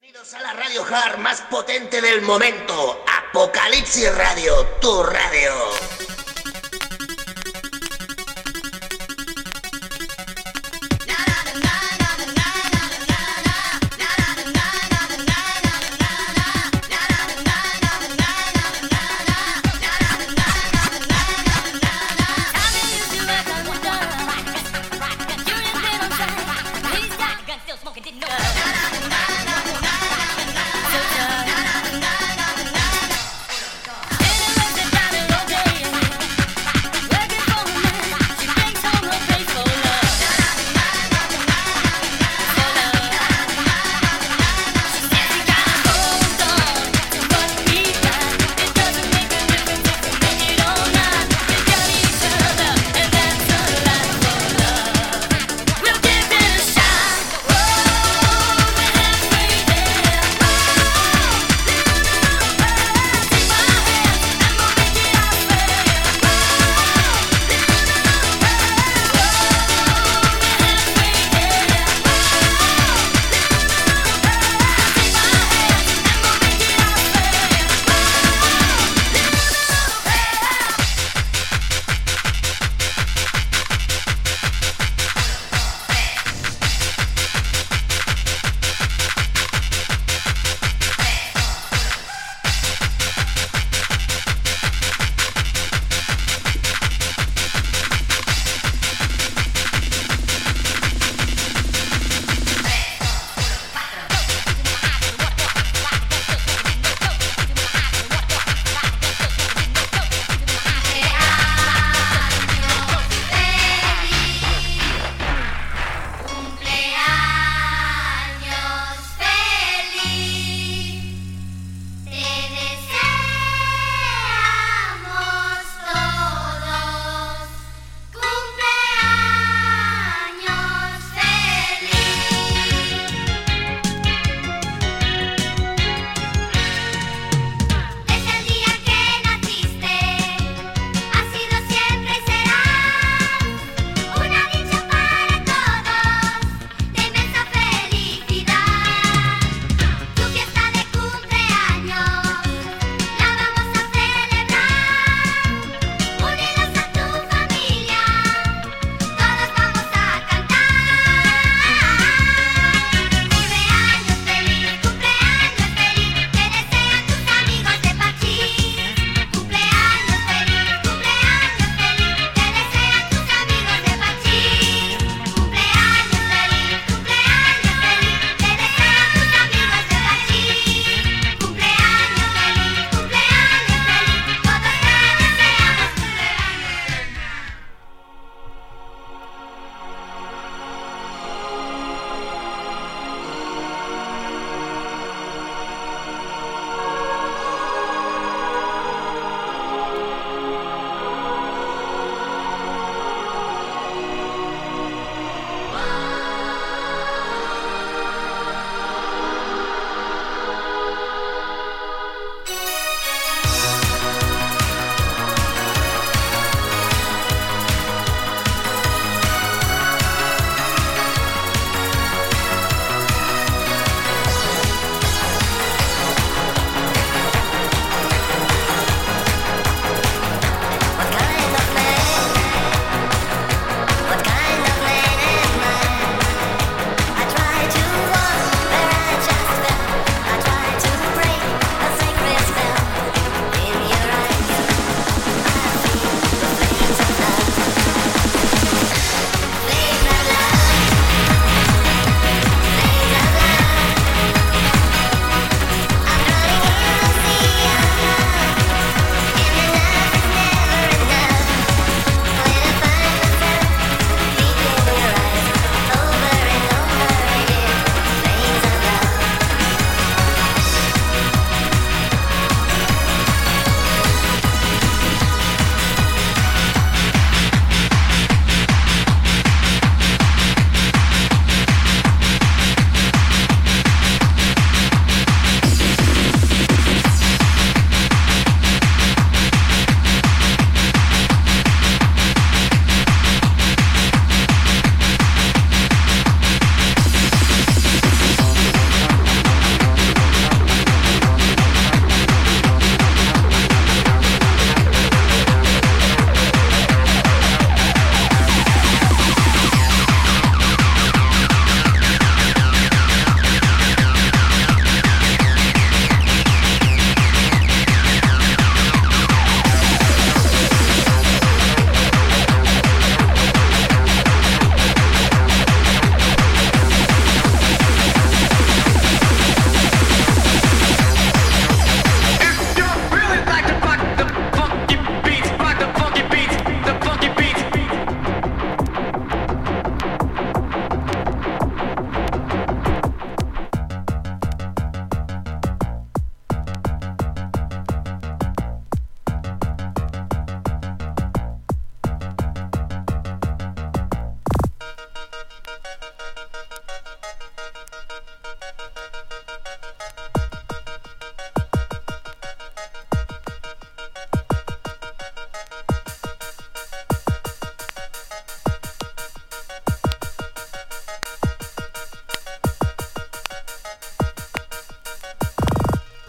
Bienvenidos a la radio hard más potente del momento, Apocalipsis Radio, tu radio.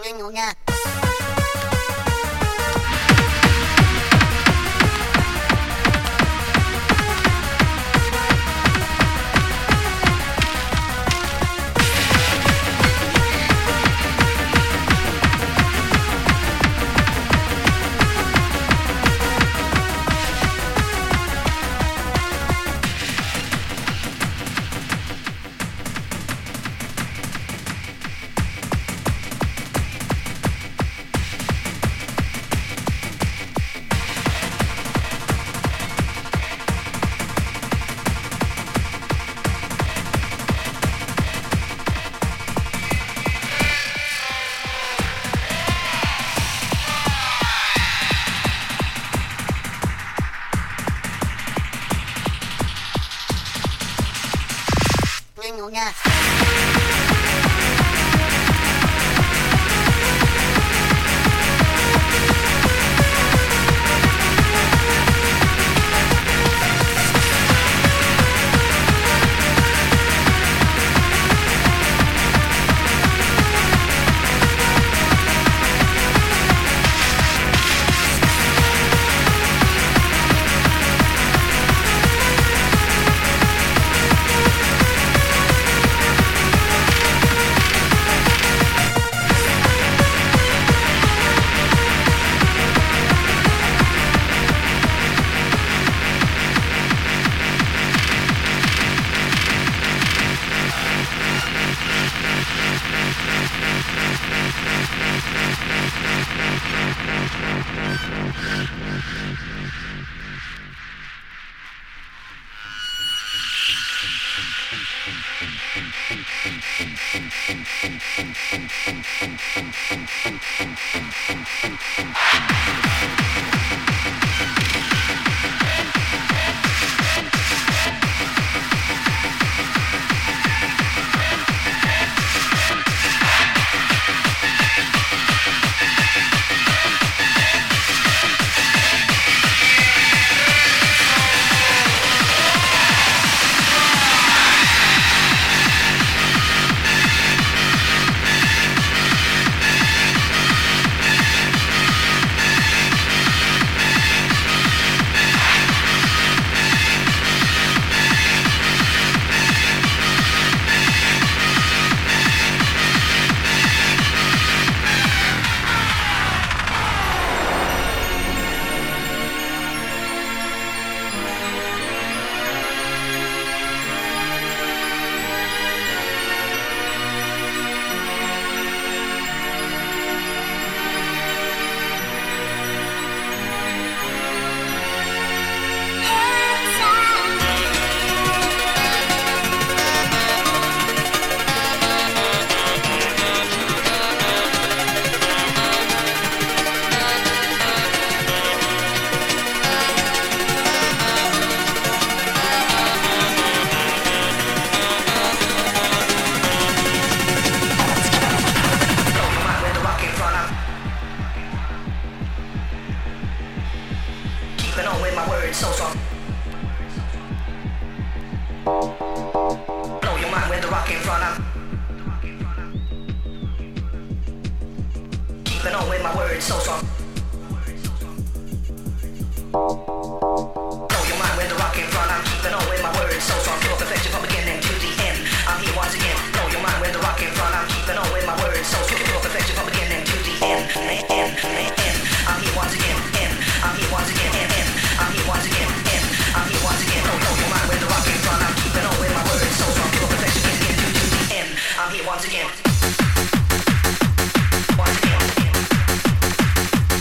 Nyonya. Nyonya. I'm here once again.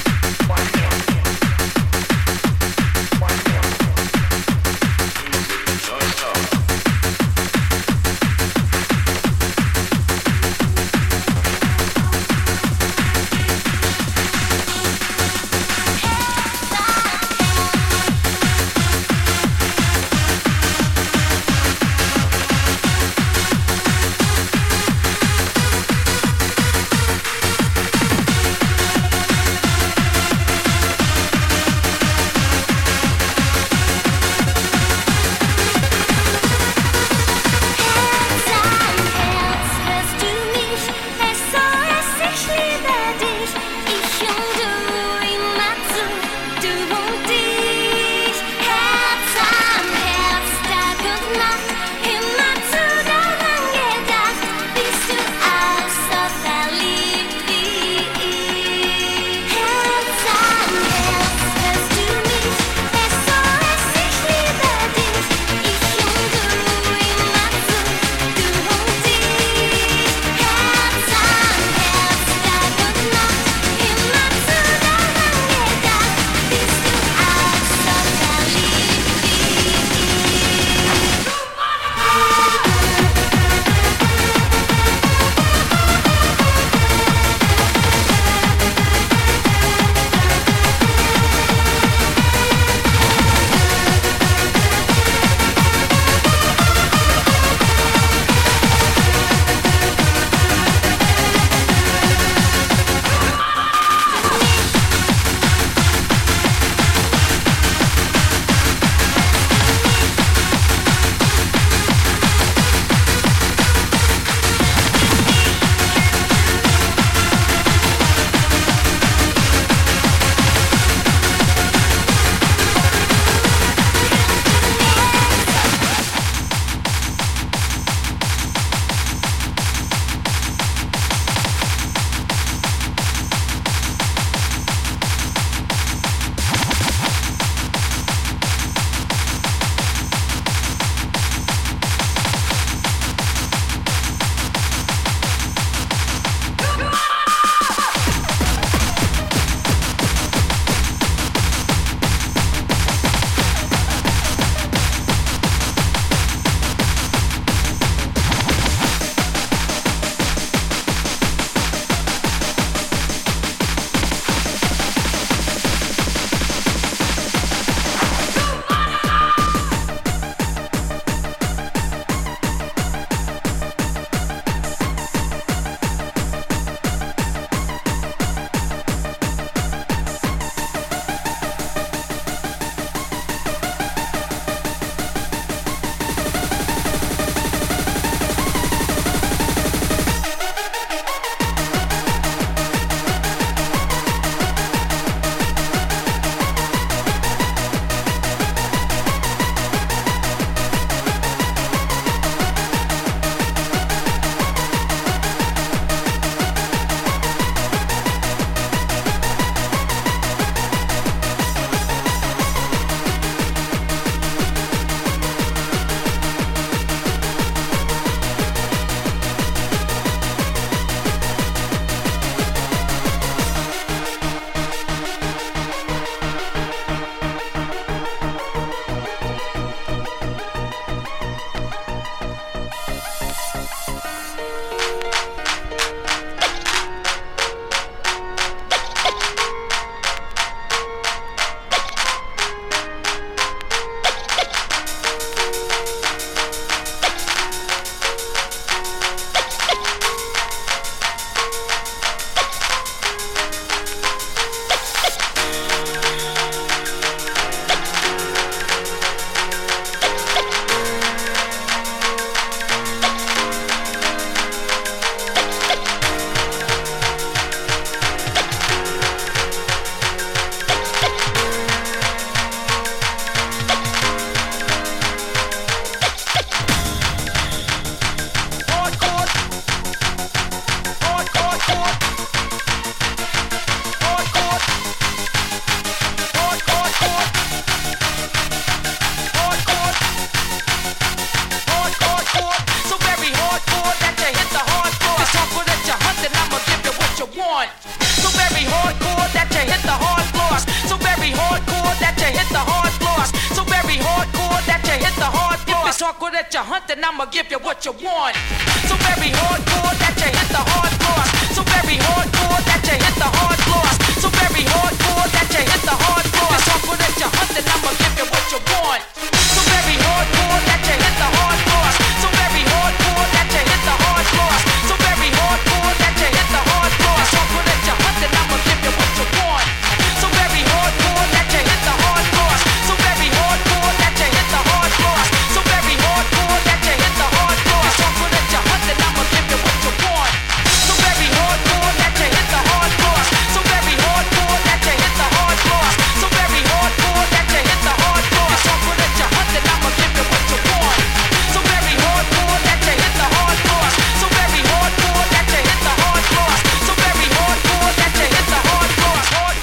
hardcore that you're hunting, I'ma give you what you want. So very hardcore that you hit the hard floor. So very hardcore that you hit the hard floor. So very hardcore that you hit the hard floor. This hardcore that you're hunting, I'ma give you what you want. So very hardcore that you hit the hard floor. So very hardcore that you hit the hard floor. So very hardcore that you hit the hard floor. This hardcore that you're hunting, I'ma give you what you want. So very hardcore that you hit the hard floor. So very hardcore that you hit the hard floor. So very hardcore that you hit the hard floor. This hardcore that you're hunting, I'ma give you what you want. So very hardcore that you hit the hard floor. So very hardcore that you hit the hard floor. So very hardcore that you hit the hard floor. This hardcore that you're hunting, I'ma give you what you want. So very hardcore that you hit the hard floor. So very hardcore that you hit the hard floor. So very hardcore that you hit the hard floor.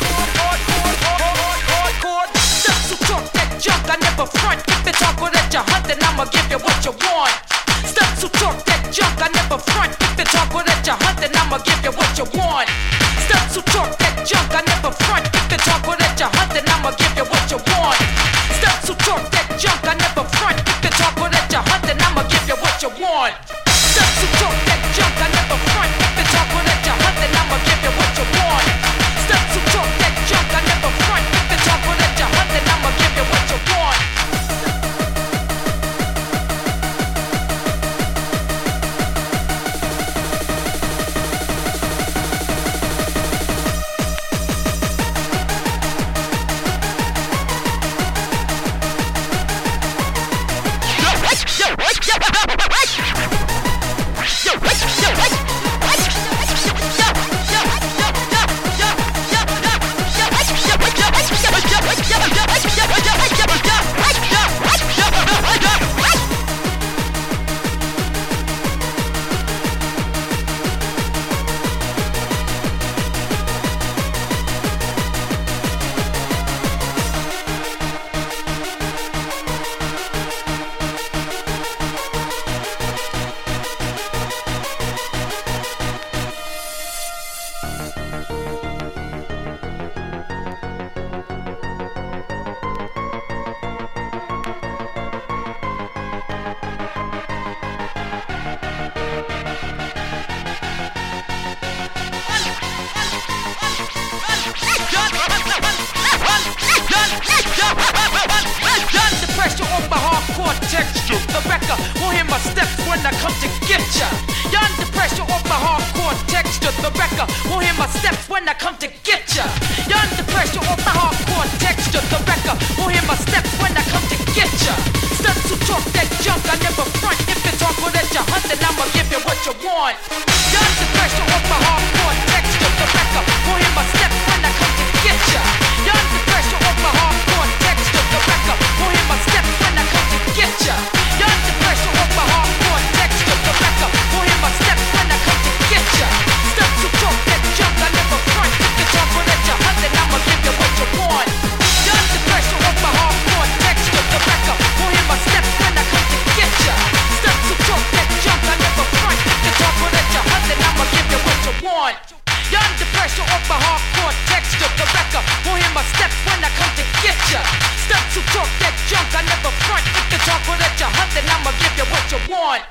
Hardcore. Steps who talk that junk, I never front. If it's hardcore that you're hunting, I'ma give you what you want. Steps who talk that junk, I never front. If it's hardcore that you're hunting, I'ma give you what you want. Steps who talk that junk, I never front. If it's hardcore that you're hunting, I'ma give you what you want. Steps who talk that junk, I never front. If it's hardcore that you're hunting, I'ma give you what you want. Steps who talk that junk, I never front. If it's hardcore that you're hunting, I'ma give you what you want. Steps who talk that junk, I never front. If it's hardcore that you're hunting, I'ma give you what you want. Pressure on my hardcore texture. The wrecker will hear my steps when I come to get ya. You're under pressure on my hardcore texture. The wrecker will hear my steps when I come to get ya. You're under pressure on my hardcore texture. The wrecker will hear my steps when I come to get ya. Steps who talk that junk, I never front. If it's hardcore that you're hunting, I'ma give you what you want. You're under pressure on my hardcore texture. The wrecker will hear my steps when I come to get ya. You're under pressure on my hardcore texture. The wrecker will hear my steps when I come to get ya. You're under pressure on my hardcore texture. The wrecker will hear my steps when I come to get ya. Steps who talk that junk, I never front. If it's hardcore that you're hunting, I'ma give you what you want. You're under pressure on my hardcore texture. The wrecker will hear my steps when I come to get ya. Steps who talk that junk, I never front. If it's hardcore that you're hunting, I'ma give you what you want. You're under pressure of my hardcore texture. The wrecker will hear my steps when I come to get ya. Steps who talk that junk, I never front. If it's hardcore that you're hunting, I'ma give you what you want.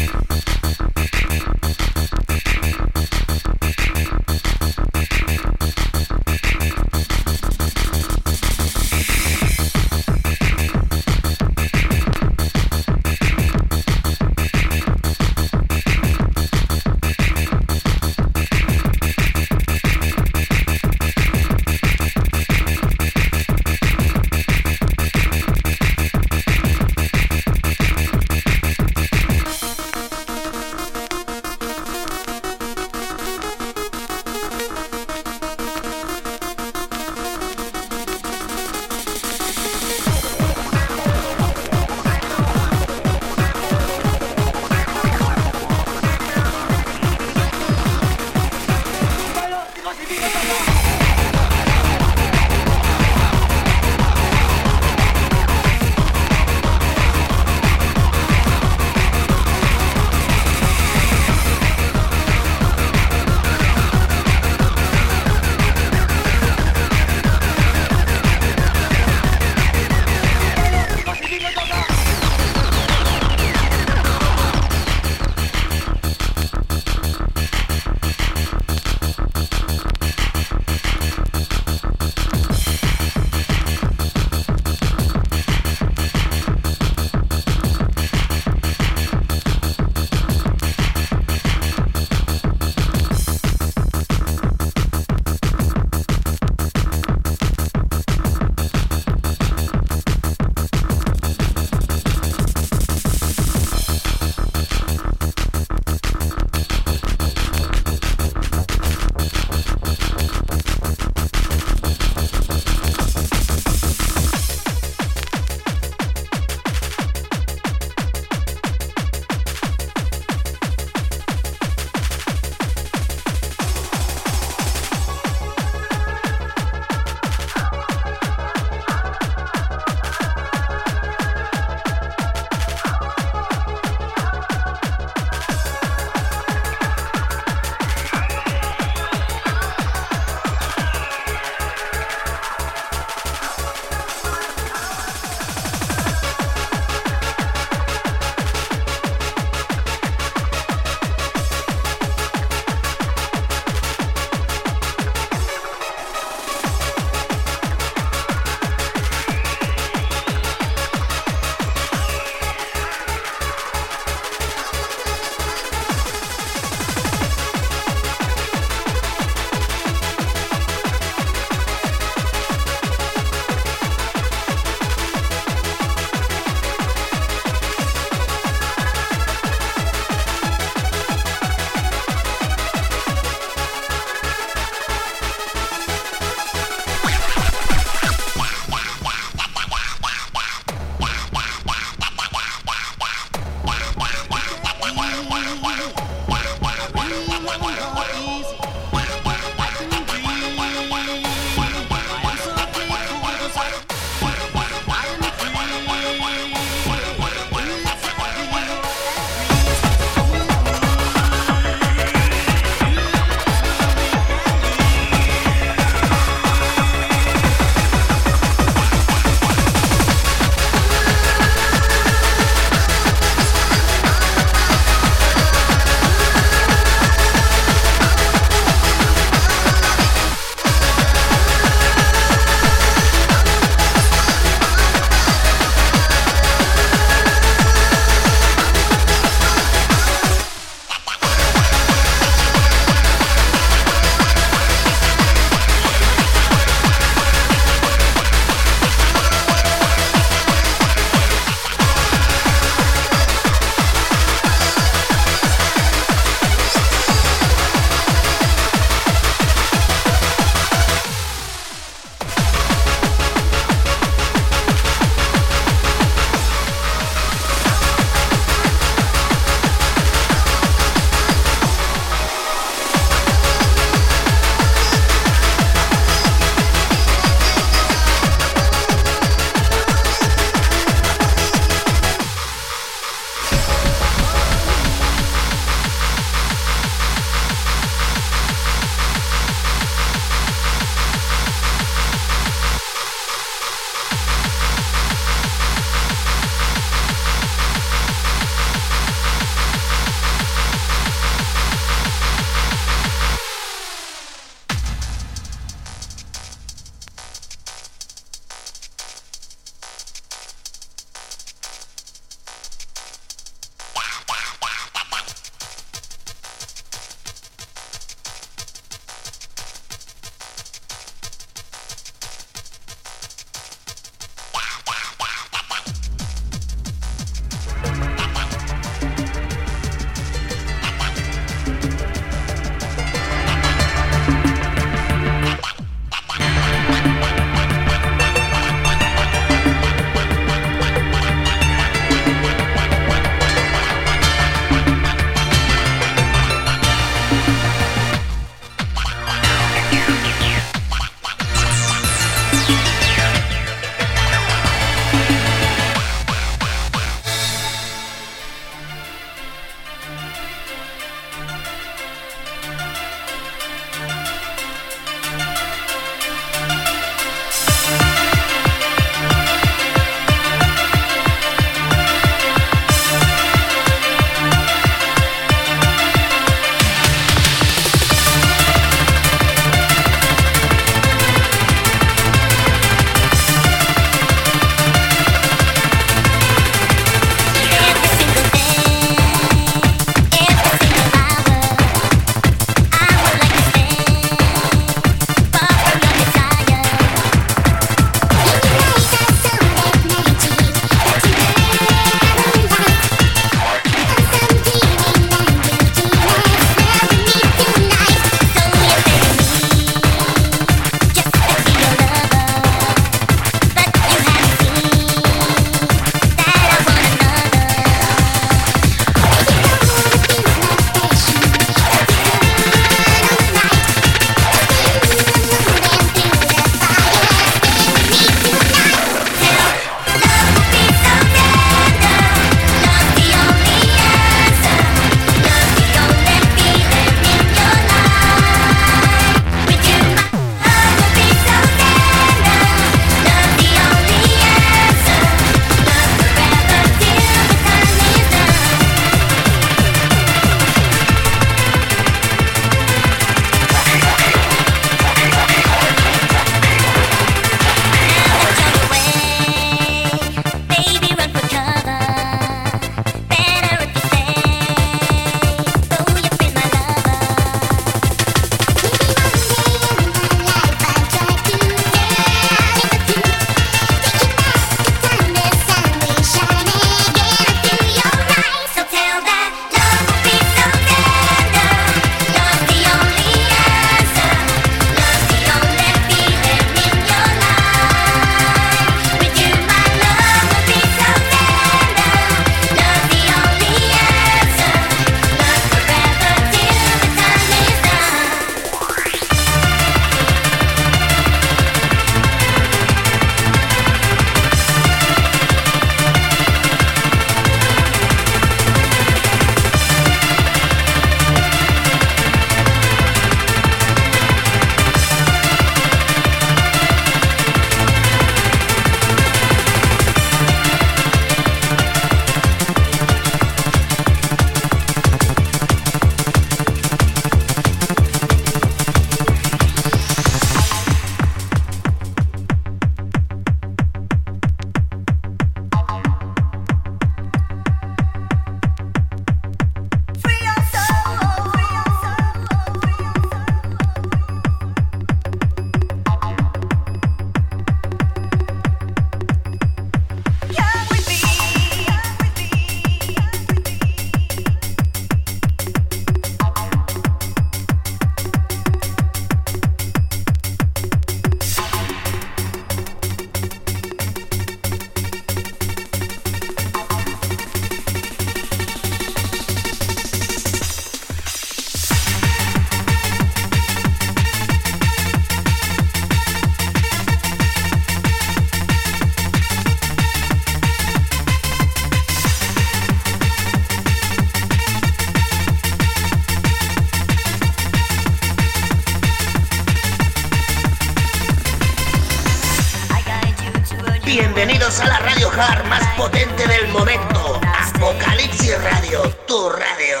Bienvenidos a la radio hard más potente del momento. Apocalipsis Radio, tu radio.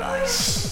paradise.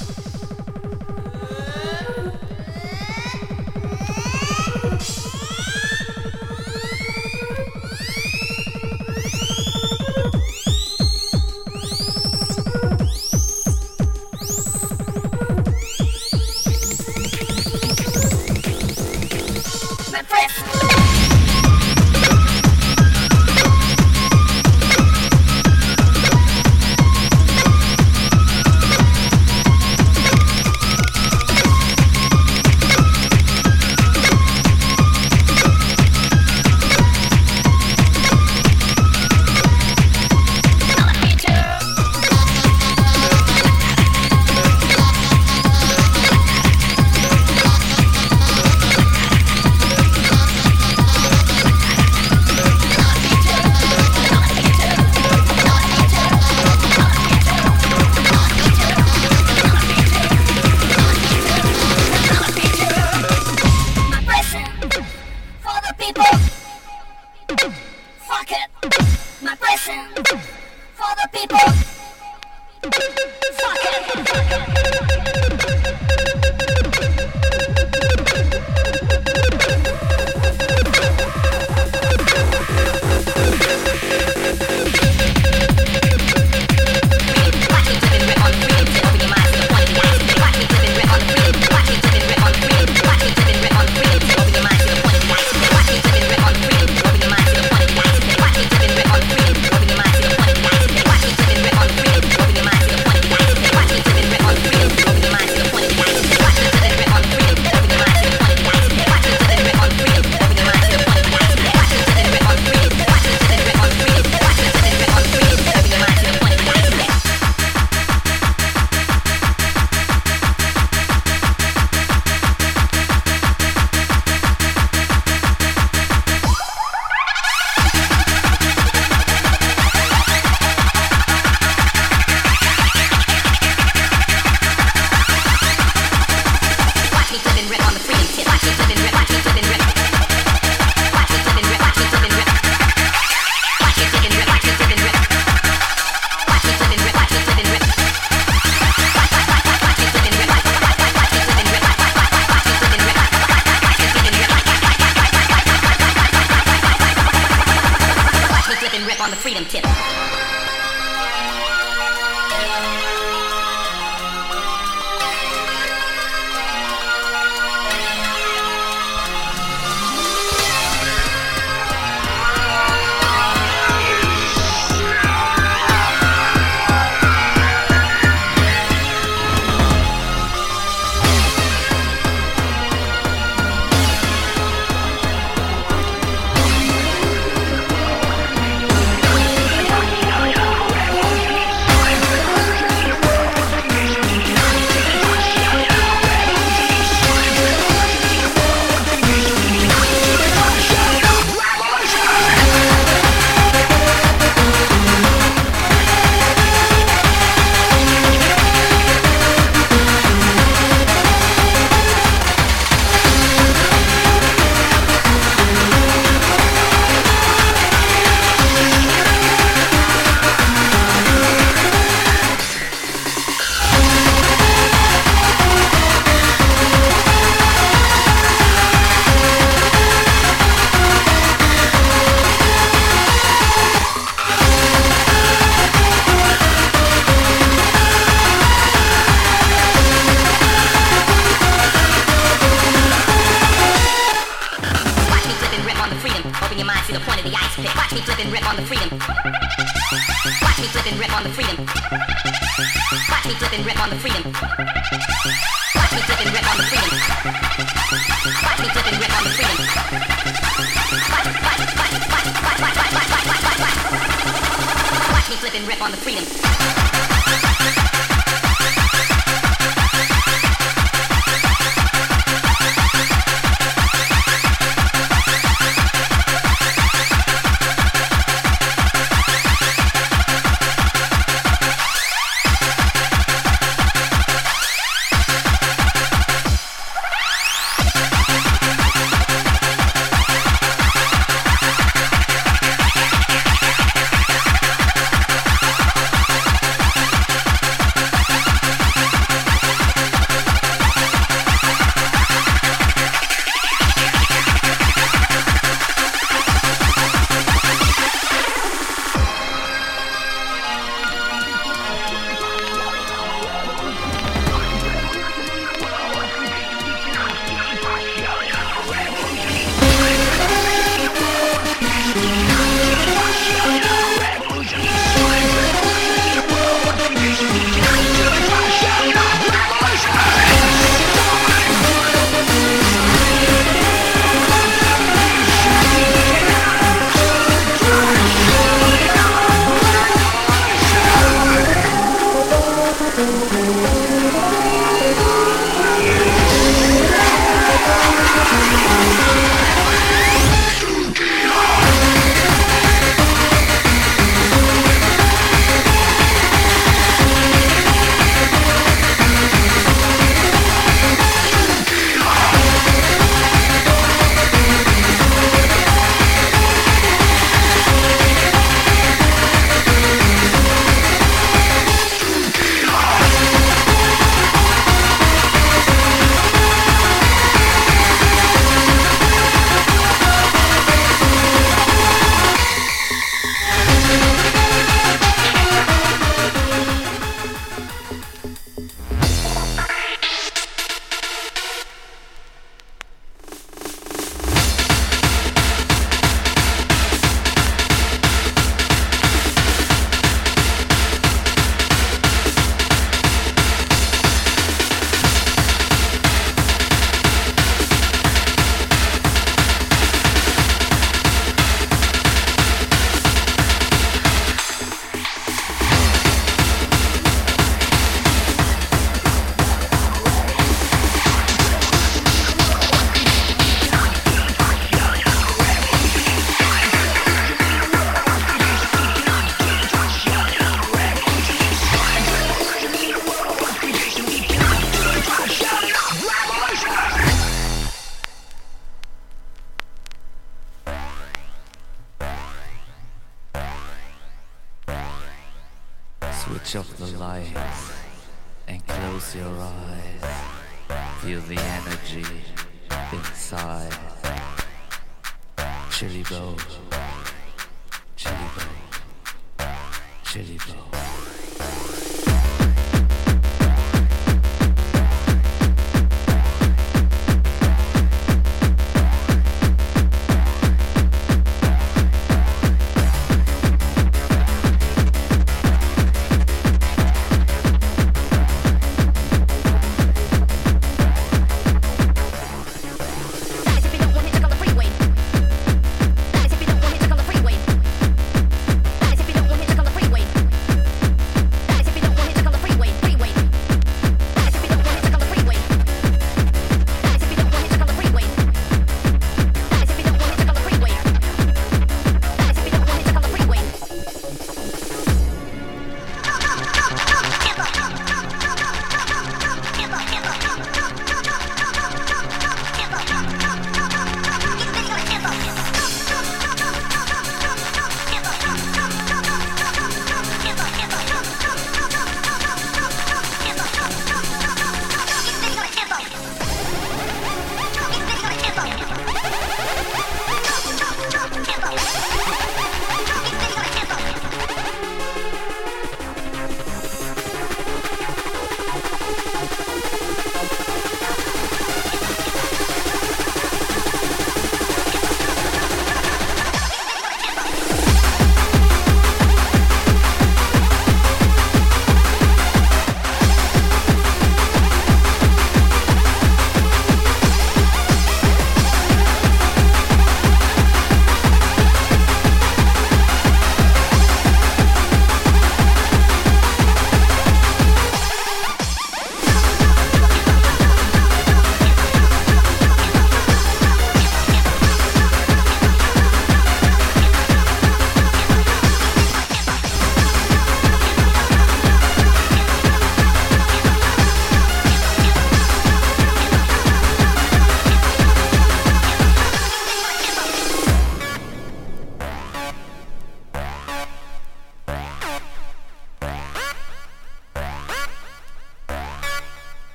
Switch off the lights and close your eyes. Feel the energy inside. Chili bow, chili bow, chili bow.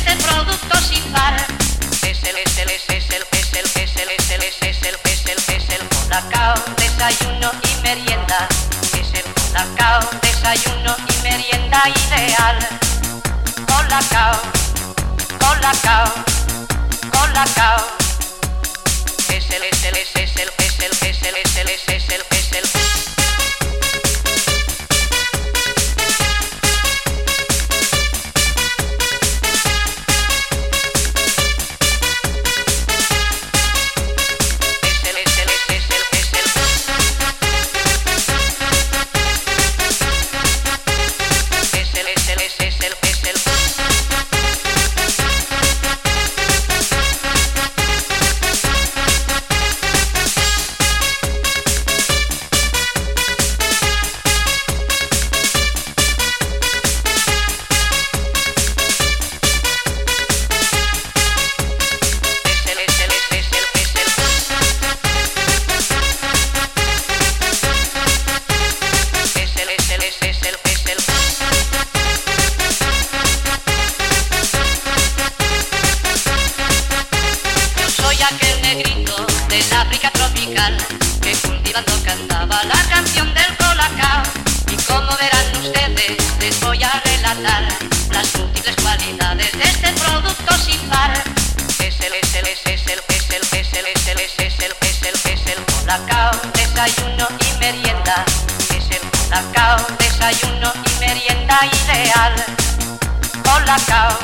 Es el ideal. Colacao, Colacao, Colacao. Es el que cultivando cantaba la canción del Colacao. Y como verán ustedes, les voy a relatar las múltiples cualidades de este producto sin par. Es el Colacao, desayuno y merienda. Es el Colacao, desayuno y merienda ideal. Colacao,